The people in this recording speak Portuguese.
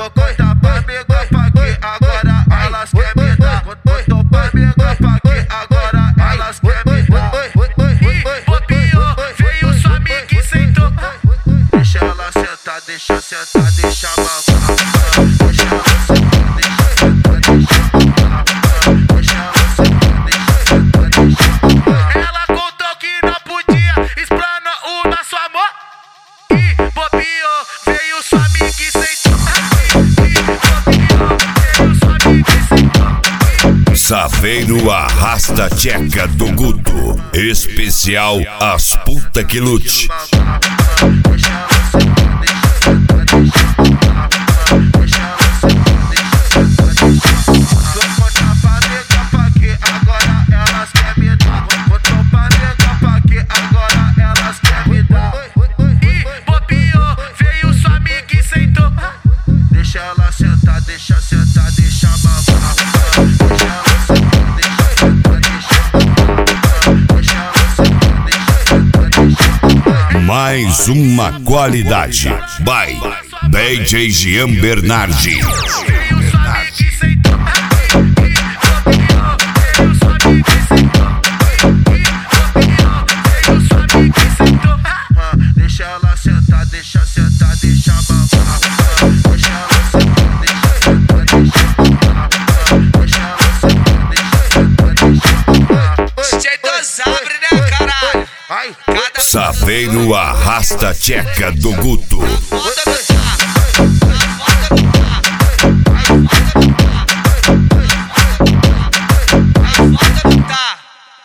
Botou pra me gafar que agora elas quer me dar. Botou pra me gafar que agora elas quer me dar. Bobeou, veio sua amiga e sentou. Deixa ela sentar, deixa sentar, deixa mamar. Deixa ela sentar, deixa sentar, deixa mamar. Deixa ela sentar, deixa sentar, deixa mamar. Ela contou que não podia explanar o nosso amor. E bobeou, veio sua amiga e sentou. Saveiro arrasta tcheca do Guto. Especial as puta que lute. Deixa ela sentar, deixa sentar, deixa mamar. Deixa ela sentar, deixa sentar, deixa mamar. Botou pra me gafar que agora elas quer me dar. Botou pra me gafar que agora elas quer me dar. E bobeou, veio sua amiga e sentou. Deixa ela sentar, deixa sentar, deixa mamar. Deixa ela sentar, deixa sentar, deixa mamar. Deixa ela sentar, deixa sentar, deixa mamar. Mais uma qualidade. By DJ Jean Bernardi. Veio sua amiga e sentou. Veio sua amiga e sentou. Veio sua amiga e sentou. Deixa ela sentar, deixa sentar, deixa mamar. Deixa ela sentar, deixa sentar, deixa mamar. Deixa ela sentar, deixa sentar, deixa mamar. Jeito sabre, né, caralho? Ai, Saveiro arrasta tcheca do Guto. Foda